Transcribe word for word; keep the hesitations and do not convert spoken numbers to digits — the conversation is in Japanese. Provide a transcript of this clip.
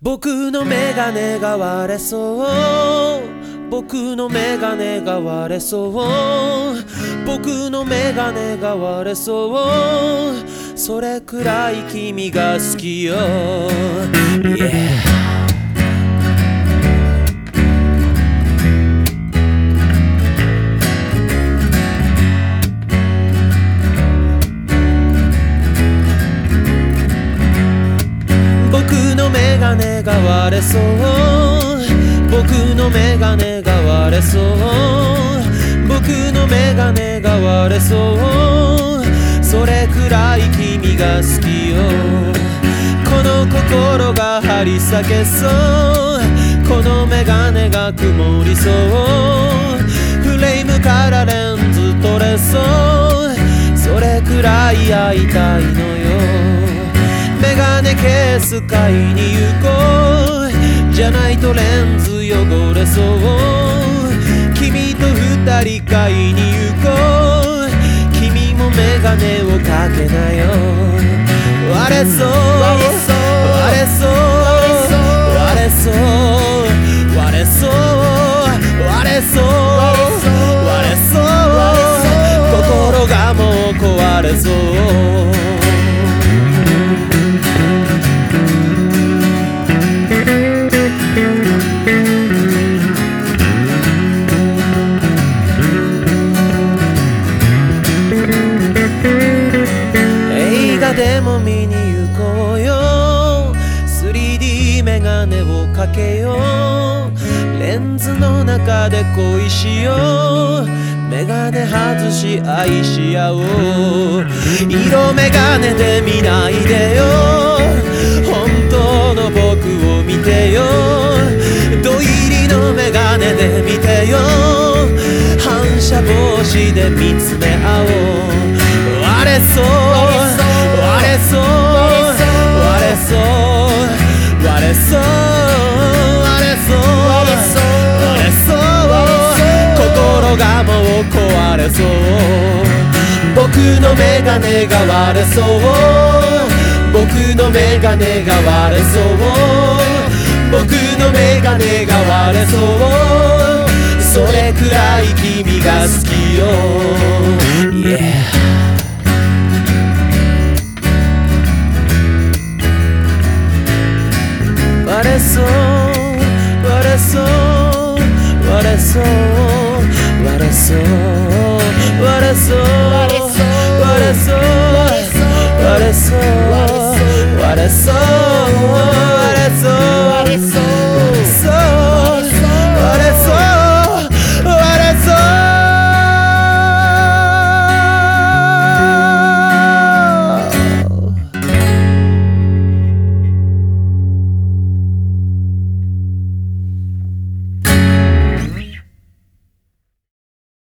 僕のメガネが割れそう僕のメガネが割れそう僕のメガネが割れそうそれくらい君が好きよ、yeah.僕のメガネが割れそう僕のメガネが割れそう僕のメガネが割れそうそれくらい君が好きよこの心が張り裂けそうこのメガネが曇りそうフレームからレンズ取れそうそれくらい会いたいのよメガネケース買いに行こうじゃないとレンズ汚れそう君と二人買いに行こう君もメガネをかけなよ割れそう割れそう割れそう割れそう割れそう割れそう割れそう心がもう壊れそうでも見に行こうよ スリーディー メガネをかけようレンズの中で恋しようメガネ外し愛し合おう色メガネで見ないでよ本当の僕を見てよ土入りのメガネで見てよ反射防止で見つめ合おう割れそう割れそう割れそう割れそう割れそう割れそう心がもう壊れそう僕のメガネが割れそう僕のメガネが割れそう僕のメガネが割れそうそれくらい君が好きよ、yeah.割れそう割れそう割れそう割れそう割れそう割れそう割れそう割れそう割れそう